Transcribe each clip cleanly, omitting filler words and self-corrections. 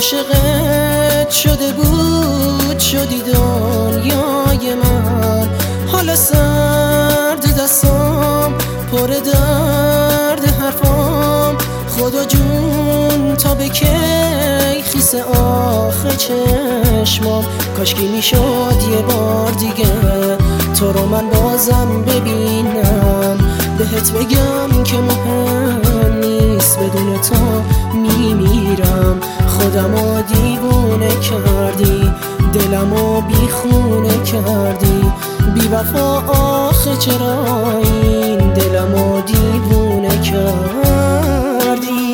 عاشقت شده بود شدی دنیای من. حالا سرد دستام پر درد حرفام. خدا جون تا به کی خیس آخه چشمام. کاشکی میشد یه بار دیگه تو رو من بازم ببینم. بهت بگم که مهم نیست بدون تو میمیرم. خودمو دیوونه کردی دلمو بیخونه کردی. بی وفا آخه چرا این دلمو دیوونه کردی.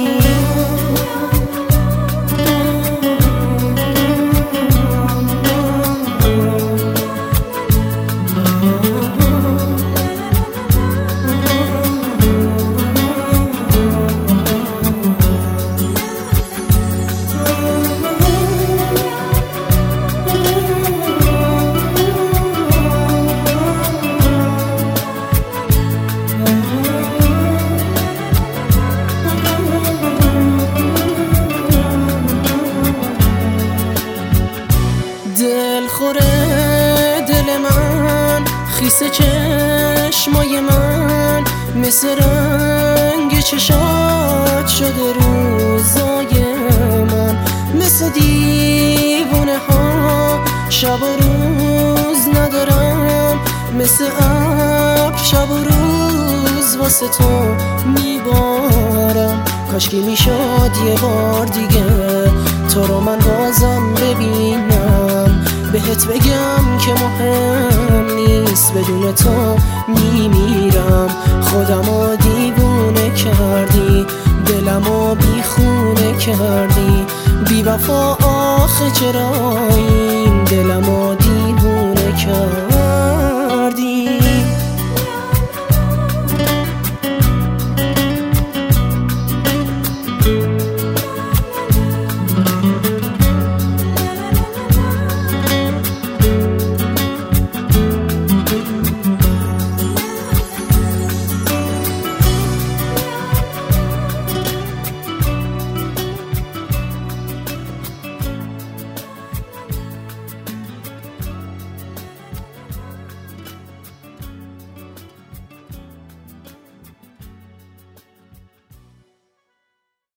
دلخوره دل من خیس چشمای من. مثل رنگ چشات شده روزای من. مثل دیوونه ها شب و روز ندارم. مثل ابر شب و روز واسه تو میبارم. کاشکی میشد یه بار دیگه تو رو من بازم ببینم. بهت بگم که مهم نیست بدون تو میمیرم. خودمو دیوونه کردی دلمو بیخونه کردی. بی وفا آخه چرا این دلمو